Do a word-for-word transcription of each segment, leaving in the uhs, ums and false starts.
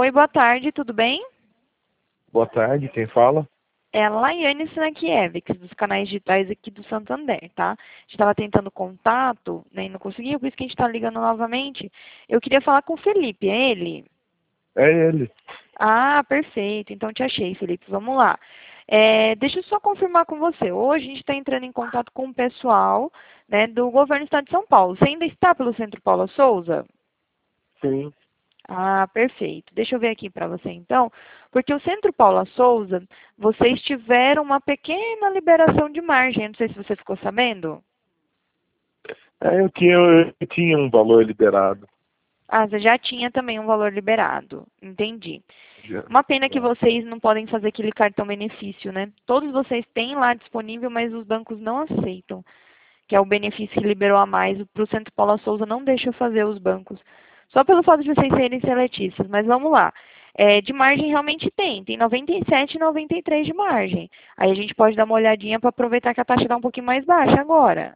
Oi, boa tarde, tudo bem? Boa tarde, quem fala? É a Laiane Sinakiewicz, dos canais digitais aqui do Santander, tá? A gente estava tentando contato, né, e não conseguia, por isso que a gente está ligando novamente. Eu queria falar com o Felipe, é ele? É ele. Ah, perfeito, então te achei, Felipe, vamos lá. É, deixa eu só confirmar com você, hoje a gente está entrando em contato com o pessoal, né, do governo do estado de São Paulo. Você ainda está pelo Centro Paula Souza? Sim. Ah, perfeito. Deixa eu ver aqui para você então, porque o Centro Paula Souza, vocês tiveram uma pequena liberação de margem, eu não sei se você ficou sabendo. É, eu tinha, eu tinha um valor liberado. Ah, você já tinha também um valor liberado, entendi. Já. Uma pena que É. vocês não podem fazer aquele cartão benefício, né? Todos vocês têm lá disponível, mas os bancos não aceitam, que é o benefício que liberou a mais. Para o Centro Paula Souza não deixa fazer os bancos. Só pelo fato de vocês serem seletistas, mas vamos lá. É, de margem realmente tem, tem noventa e sete e noventa e três de margem. Aí a gente pode dar uma olhadinha para aproveitar que a taxa está um pouquinho mais baixa agora.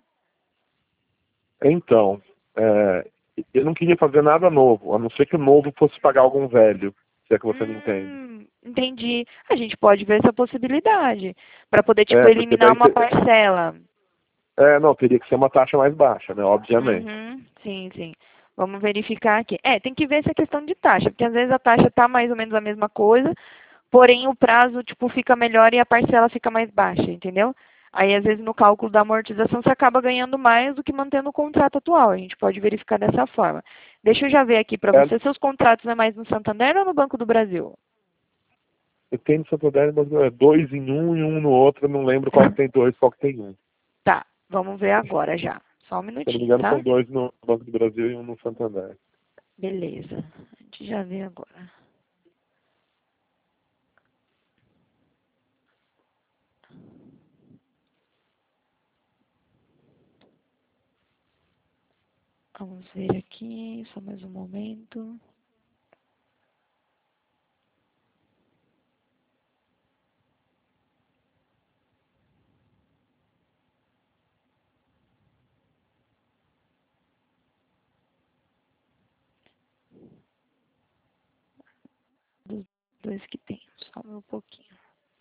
Então, é, eu não queria fazer nada novo, a não ser que o novo fosse pagar algum velho, se é que você não entende. Hum, entendi. A gente pode ver essa possibilidade, para poder, tipo, É, porque eliminar daí... uma te- parcela. É, não, teria que ser uma taxa mais baixa, né? Obviamente. Uhum, sim, sim. Vamos verificar aqui. É, tem que ver essa questão de taxa, porque às vezes a taxa está mais ou menos a mesma coisa, porém o prazo, tipo, fica melhor e a parcela fica mais baixa, entendeu? Aí, às vezes, no cálculo da amortização, você acaba ganhando mais do que mantendo o contrato atual. A gente pode verificar dessa forma. Deixa eu já ver aqui para É, você, seus contratos é mais no Santander ou no Banco do Brasil? eu tenho no Santander, mas é dois em um e um no outro, eu não lembro qual que tem dois, qual que tem um. Tá, vamos ver agora já. Só um Se eu não me minutinho, engano, tá? são dois no Banco do Brasil e um no Santander. Beleza. A gente já vê agora. Vamos ver aqui, só mais um momento. Dos dois que tem, só um pouquinho.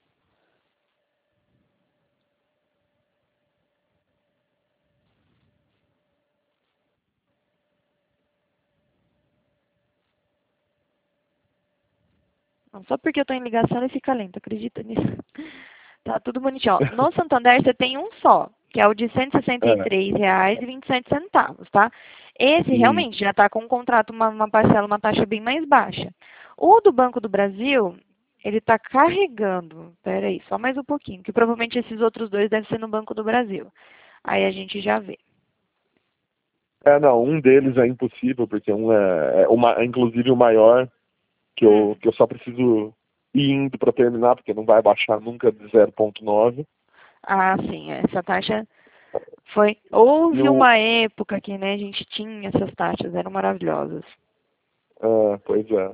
Não, só porque eu tô em ligação ele fica lento, acredita nisso? Tá tudo bonitinho. Ó, no Santander você tem um só, que é o de cento e sessenta e É, três reais e vinte e sete centavos, tá? Esse e realmente já está com um contrato, uma, uma parcela, uma taxa bem mais baixa. O do Banco do Brasil, ele está carregando. Pera aí, só mais um pouquinho, que provavelmente esses outros dois devem ser no Banco do Brasil. Aí a gente já vê. É, não, um deles é impossível, porque um é, é, uma, é inclusive o maior, que Hum. eu, que eu só preciso ir indo para terminar, porque não vai baixar nunca de zero ponto nove. Ah, sim, essa taxa foi. E Houve o, uma época que, né, a gente tinha essas taxas, eram maravilhosas. é, pois é.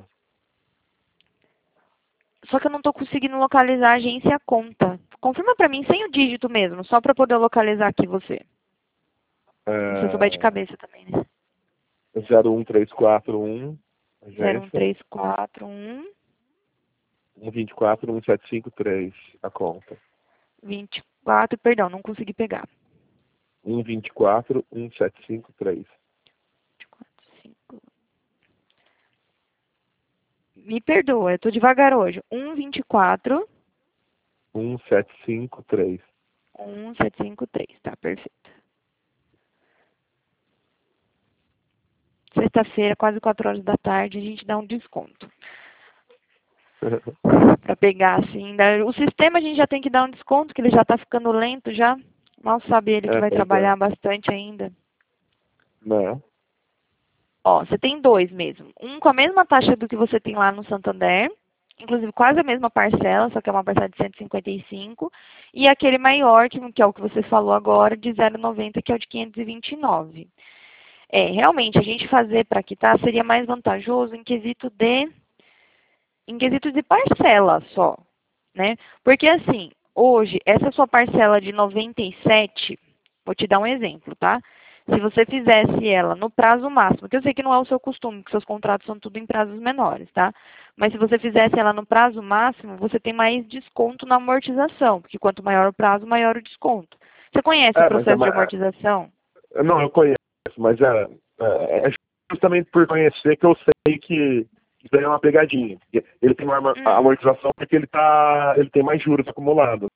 Só que eu não estou conseguindo localizar a agência e a conta. Confirma para mim sem o dígito mesmo, só para poder localizar aqui você. Se você souber de É, cabeça também, né? zero um três quatro um, zero um agência, três quatro um um dois quatro um sete cinco três, a conta. vinte e quatro, perdão, não consegui pegar. um dois quatro um sete cinco três. vinte e quatro, cinco. Me perdoa, eu tô devagar hoje. um vinte e quatro um sete cinco três. um sete cinco três, tá perfeito. Sexta-feira, quase quatro horas da tarde, a gente dá um desconto. Para pegar assim, né? O sistema a gente já tem que dar um desconto, que ele já está ficando lento já. Mal sabe ele que É, vai pois é. trabalhar bastante ainda. Né? Ó, você tem dois mesmo. Um com a mesma taxa do que você tem lá no Santander, inclusive quase a mesma parcela, só que é uma parcela de cento e cinquenta e cinco, e aquele maior, que, que é o que você falou agora, de zero vírgula noventa, que é o de quinhentos e vinte e nove. É, realmente, a gente fazer para quitar seria mais vantajoso em quesito de em quesito de parcela só, né? Porque assim, hoje, essa sua parcela de noventa e sete, vou te dar um exemplo, tá? Se você fizesse ela no prazo máximo, que eu sei que não é o seu costume, que seus contratos são tudo em prazos menores, tá? Mas se você fizesse ela no prazo máximo, você tem mais desconto na amortização, porque quanto maior o prazo, maior o desconto. Você conhece o É, mas é, processo de ma- amortização? não, eu conheço, mas é, é, é justamente por conhecer que eu sei que isso daí é uma pegadinha. Ele tem uma amor- Hum. amortização porque ele, tá, ele tem mais juros acumulados.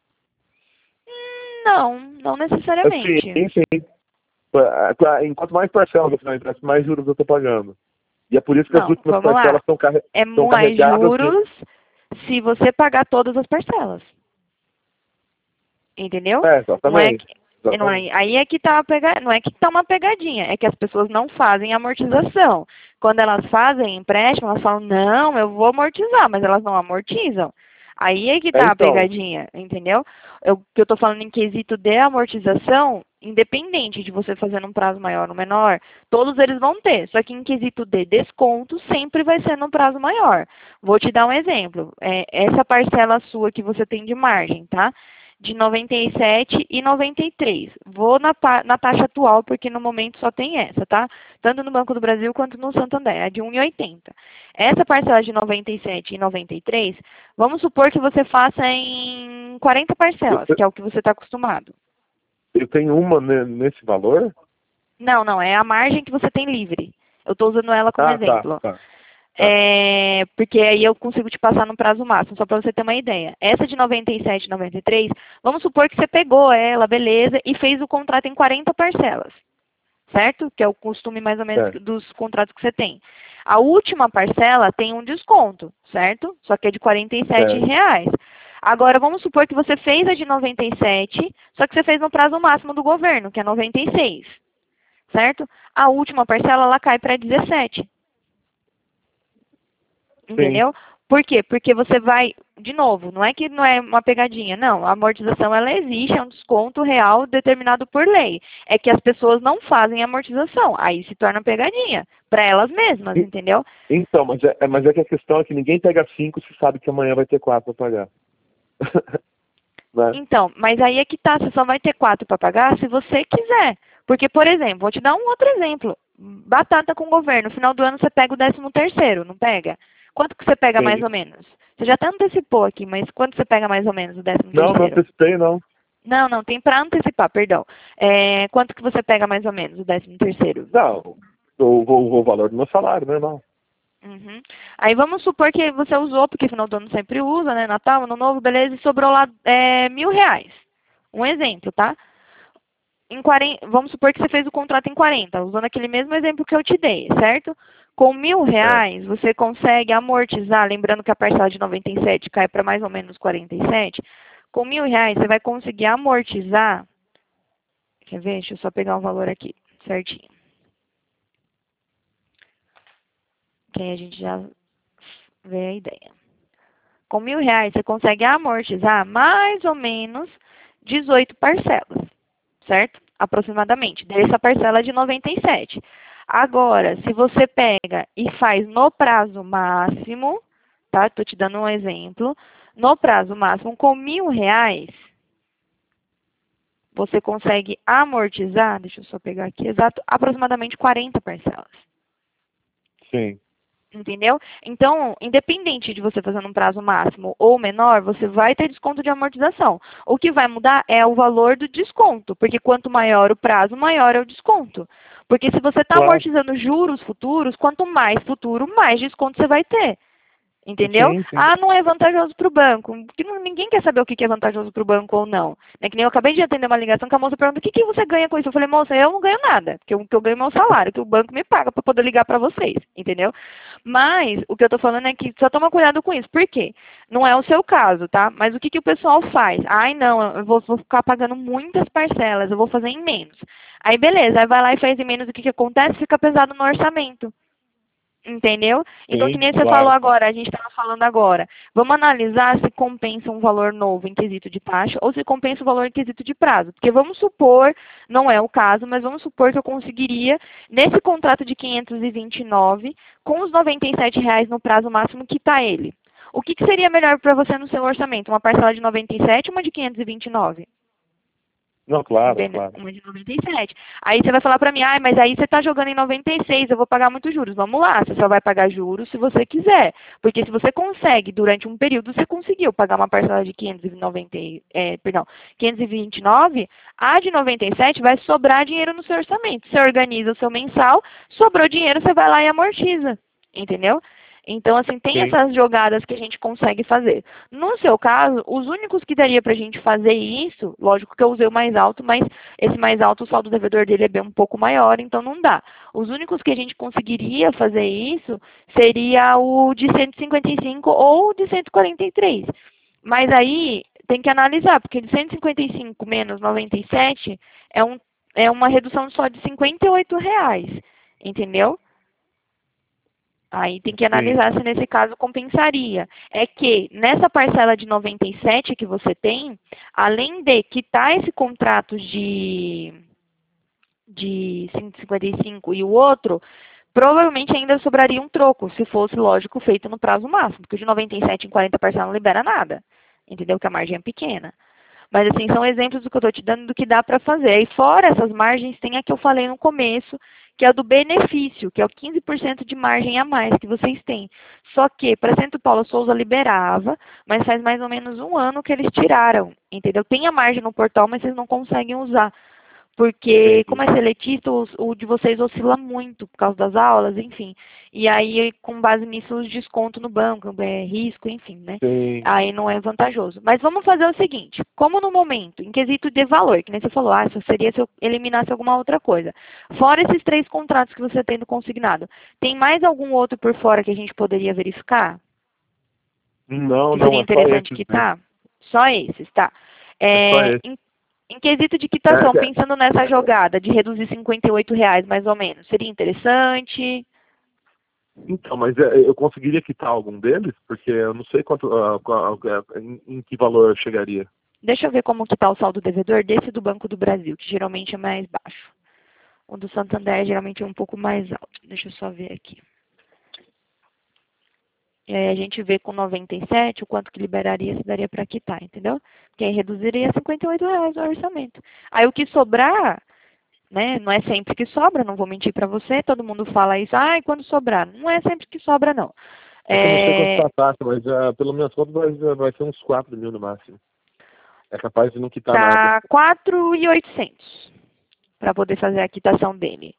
Hum, Não, não Assim, necessariamente. sim. Enquanto mais parcelas você vai mais juros eu estou pagando. E é por isso que as Não, últimas vamos lá. parcelas estão carre É estão mais carregadas de... juros se você pagar todas as parcelas. Entendeu? É, Não é exatamente. que, não é, Exatamente. aí é que tá a pega, não é que tá uma pegadinha, é que as pessoas não fazem amortização. Quando elas fazem empréstimo, elas falam, não, eu vou amortizar, mas elas não amortizam. Aí é que É, tá a então, pegadinha, entendeu? Eu, que eu tô falando em quesito de amortização, independente de você fazer num prazo maior ou menor, todos eles vão ter. Só que em quesito de desconto, sempre vai ser num prazo maior. Vou te dar um exemplo. É, essa parcela sua que você tem de margem, tá? De noventa e sete e noventa e três. Vou na, na taxa atual, porque no momento só tem essa, tá? Tanto no Banco do Brasil quanto no Santander, é de um e oitenta. Essa parcela de noventa e sete e noventa e três, vamos supor que você faça em quarenta eu, parcelas, que é o que você está acostumado. eu tenho uma ne- nesse valor? Não, não, é a margem que você tem livre. Eu estou usando ela como Ah, tá, exemplo. tá, tá. É, porque aí eu consigo te passar no prazo máximo, só para você ter uma ideia. Essa de noventa e sete e noventa e três, vamos supor que você pegou ela, beleza, e fez o contrato em quarenta parcelas, certo? Que é o costume mais ou menos É, dos contratos que você tem. A última parcela tem um desconto, certo? Só que é de quarenta e sete é. reais. Agora, vamos supor que você fez a de noventa e sete, só que você fez no prazo máximo do governo, que é noventa e seis, certo? A última parcela, ela cai para dezessete. Sim. Entendeu? Por quê? Porque você vai, de novo, não é que não é uma pegadinha, não. A amortização, ela existe, é um desconto real determinado por lei. É que as pessoas não fazem amortização. Aí se torna pegadinha, para elas mesmas, E- entendeu? Então, mas é, é- mas é que a questão é que ninguém pega cinco se sabe que amanhã vai ter quatro para pagar. Né? Então, mas aí é que tá, você só vai ter quatro para pagar se você quiser. Porque, por exemplo, vou te dar um outro exemplo. Batata com o governo, no final do ano você pega o décimo terceiro, não pega? Quanto que você pega mais Sim. ou menos? Você já até antecipou aqui, mas quanto você pega mais ou menos o décimo Não, não terceiro? antecipei, não. Não, não, tem para antecipar, perdão. É, quanto que você pega mais ou menos o décimo terceiro? Não, o, o, o valor do meu salário, normal. Uhum. Aí vamos supor que você usou, porque final do ano sempre usa, né? Natal, Ano Novo, beleza, e sobrou lá é, mil reais. Um exemplo, tá? Em quarenta, vamos supor que você fez o contrato em quarenta, usando aquele mesmo exemplo que eu te dei, certo? Com mil É. reais, você consegue amortizar, lembrando que a parcela de noventa e sete cai para mais ou menos quarenta e sete. Com mil reais, você vai conseguir amortizar. Quer ver? Deixa eu só pegar o valor aqui, certinho. Que aí a gente já vê a ideia. Com mil reais, você consegue amortizar mais ou menos dezoito parcelas, certo? Aproximadamente, dessa parcela de noventa e sete. Agora, se você pega e faz no prazo máximo, tá? Estou te dando um exemplo. No prazo máximo, com mil reais, você consegue amortizar, deixa eu só pegar aqui, exato, aproximadamente quarenta parcelas. Sim. Entendeu? Então, independente de você fazer num prazo máximo ou menor, você vai ter desconto de amortização. O que vai mudar é o valor do desconto, porque quanto maior o prazo, maior é o desconto. Porque se você está Claro. amortizando juros futuros, quanto mais futuro, mais desconto você vai ter. Entendeu? Sim, sim. Ah, não é vantajoso para o banco. Porque não- ninguém quer saber o que que é vantajoso para o banco ou não. É que nem eu acabei de atender uma ligação que a moça perguntou: o que, que você ganha com isso? Eu falei: moça, eu não ganho nada. Porque o que eu ganho é meu salário, que o banco me paga para poder ligar para vocês. Entendeu? Mas o que eu estou falando é que só toma cuidado com isso. Por quê? Não é o seu caso, tá? Mas o que, que o pessoal faz? Ai, não, eu vou, vou ficar pagando muitas parcelas, eu vou fazer em menos. Aí beleza, aí vai lá e faz em menos, o que, que acontece? Fica pesado no orçamento. Entendeu? Então, que Sim, nem você falou claro. agora, a gente estava falando agora. Vamos analisar se compensa um valor novo em quesito de taxa ou se compensa o valor em quesito de prazo. Porque vamos supor, não é o caso, mas vamos supor que eu conseguiria, nesse contrato de quinhentos e vinte e nove, com os noventa e sete reais no prazo máximo que está ele. O que, que seria melhor para você no seu orçamento? Uma parcela de noventa e sete ou uma de quinhentos e vinte e nove? Não, claro, Entendeu? claro. Uma de noventa e sete. Aí você vai falar pra mim, ah, mas aí você tá jogando em noventa e seis, eu vou pagar muitos juros. Vamos lá, você só vai pagar juros se você quiser. Porque se você consegue, durante um período, você conseguiu pagar uma parcela de quinhentos e noventa, é, perdão, quinhentos e vinte e nove, a de noventa e sete vai sobrar dinheiro no seu orçamento. Você organiza o seu mensal, sobrou dinheiro, você vai lá e amortiza. Entendeu? Então, assim, tem Sim. essas jogadas que a gente consegue fazer. No seu caso, os únicos que daria pra gente fazer isso, lógico que eu usei o mais alto, mas esse mais alto, o saldo devedor dele é bem um pouco maior, então não dá. Os únicos que a gente conseguiria fazer isso seria o de cento e cinquenta e cinco ou o de cento e quarenta e três. Mas aí tem que analisar, porque de cento e cinquenta e cinco menos noventa e sete é, um, é uma redução só de cinquenta e oito reais, entendeu? Aí tem que Sim. analisar se nesse caso compensaria. É que nessa parcela de noventa e sete que você tem, além de quitar esse contrato de, de cento e cinquenta e cinco e o outro, provavelmente ainda sobraria um troco, se fosse, lógico, feito no prazo máximo, porque o de noventa e sete em quarenta parcelas não libera nada. Entendeu? Que a margem é pequena. Mas, assim, são exemplos do que eu estou te dando do que dá para fazer. E fora essas margens, tem a que eu falei no começo, que é a do benefício, que é o quinze por cento de margem a mais que vocês têm. Só que, para Centro Paulo Souza liberava, mas faz mais ou menos um ano que eles tiraram, entendeu? Tem a margem no portal, mas vocês não conseguem usar. Porque, como Entendi. é seletista, o, o de vocês oscila muito por causa das aulas, enfim. E aí, com base nisso, os desconto no banco, é, risco, enfim, né? Sim. Aí não é vantajoso. Mas vamos fazer o seguinte, como no momento, em quesito de valor, que nem você falou, ah, isso seria se eu eliminasse alguma outra coisa. Fora esses três contratos que você tem no consignado, tem mais algum outro por fora que a gente poderia verificar? Não, Que não, seria é só interessante esses mesmo. quitar? Só esses, tá. É só É, esse. em, em quesito de É, quitação, é, pensando nessa jogada de reduzir cinquenta e oito reais mais ou menos, seria interessante? então, mas é, eu conseguiria quitar algum deles? Porque eu não sei quanto, ah, qual- ah, em, em que valor eu chegaria. Deixa eu ver como que está o saldo devedor desse do Banco do Brasil, que geralmente é mais baixo. O do Santander geralmente é um pouco mais alto. Deixa eu só ver aqui. E aí a gente vê com noventa e sete o quanto que liberaria se daria para quitar, entendeu? Porque aí reduziria cinquenta e oito reais o orçamento. Aí o que sobrar, né? Não é sempre que sobra, não vou mentir para você, todo mundo fala isso, ah, e quando sobrar? Não é sempre que sobra, não. É que eu não sei quanto É, está a taxa, mas ah, pelo menos contas vai, vai ser uns quatro mil no máximo. É capaz de não quitar nada. tá quatro mil e oitocentos para poder fazer a quitação dele.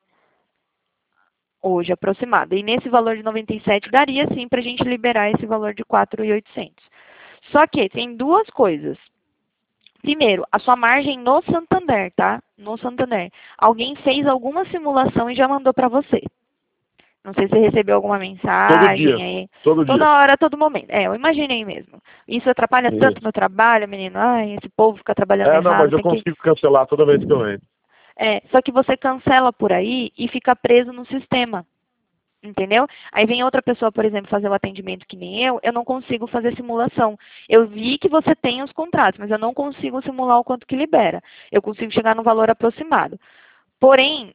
Hoje aproximado. E nesse valor de noventa e sete daria sim para a gente liberar esse valor de quatro mil e oitocentos. Só que tem duas coisas. Primeiro, a sua margem no Santander, tá? No Santander. Alguém fez alguma simulação e já mandou para você. Não sei se você recebeu alguma Todo dia. mensagem aí. Todo dia. Toda hora, todo momento. É, eu imaginei mesmo. Isso atrapalha tanto Isso. meu trabalho, menino. Ai, esse povo fica trabalhando É, não, errado. mas eu Tem que... consigo cancelar toda vez que eu entro. É, só que você cancela por aí e fica preso no sistema. Entendeu? Aí vem outra pessoa, por exemplo, fazer o atendimento que nem eu, eu não consigo fazer simulação. Eu vi que você tem os contratos, mas eu não consigo simular o quanto que libera. Eu consigo chegar no valor aproximado. Porém,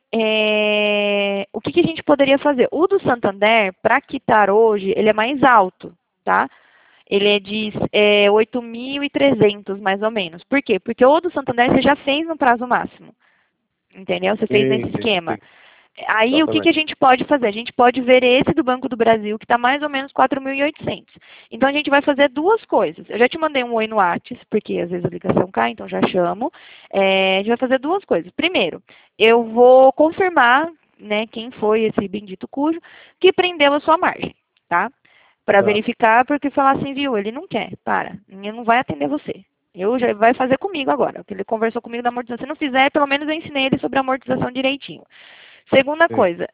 é, o que, que a gente poderia fazer? O do Santander, para quitar hoje, ele é mais alto, tá? Ele é de é, oito mil e trezentos, mais ou menos. Por quê? Porque o do Santander você já fez no prazo máximo. Entendeu? Você fez Sim, nesse sim, esquema. sim. Aí o que, que a Exatamente. gente pode fazer? A gente pode ver esse do Banco do Brasil, que está mais ou menos quatro mil e oitocentos. Então a gente vai fazer duas coisas. Eu já te mandei um oi no WhatsApp, porque às vezes a ligação cai, então já chamo. É, a gente vai fazer duas coisas. Primeiro, eu vou confirmar, né, quem foi esse bendito cujo que prendeu a sua margem, tá? Para Tá. verificar, porque falar assim, viu, ele não quer, para, ele não vai atender você. Eu já vai fazer comigo agora, porque ele conversou comigo da amortização. Se não fizer, pelo menos eu ensinei ele sobre a amortização direitinho. Segunda Sim. coisa,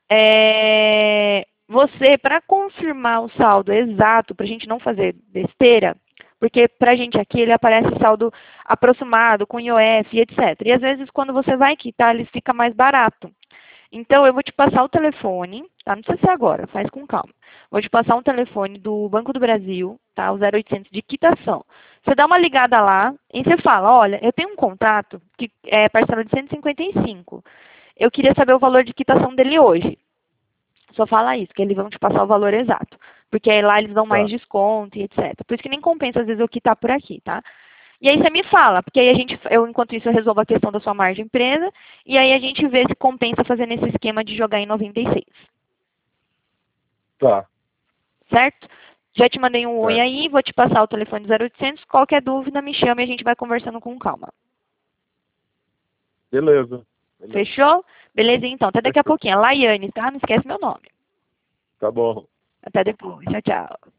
é, você, para confirmar o saldo exato, para a gente não fazer besteira, porque para a gente aqui ele aparece saldo aproximado, com I O F e etcétera. E às vezes quando você vai quitar, ele fica mais barato. Então eu vou te passar o telefone, tá? Não precisa ser agora, faz com calma. Vou te passar um telefone do Banco do Brasil, tá? O zero oitocentos de quitação. Você dá uma ligada lá e você fala, olha, eu tenho um contrato que é parcela de cento e cinquenta e cinco. Eu queria saber o valor de quitação dele hoje. Só fala isso, que eles vão te passar o valor exato. Porque aí lá eles dão mais Tá. desconto e etcétera. Por isso que nem compensa, às vezes, eu quitar por aqui, tá? E aí você me fala, porque aí a gente, eu, enquanto isso, eu resolvo a questão da sua margem presa, e aí a gente vê se compensa fazer nesse esquema de jogar em noventa e seis. Tá. Certo? Já te mandei um oi Certo. aí, vou te passar o telefone zero oitocentos, qualquer dúvida me chama e a gente vai conversando com calma. Beleza. Beleza. Fechou? Beleza, então. Até daqui a Fechou. pouquinho. Laiane, tá? Não esquece meu nome. Tá bom. Até depois. Tchau, tchau.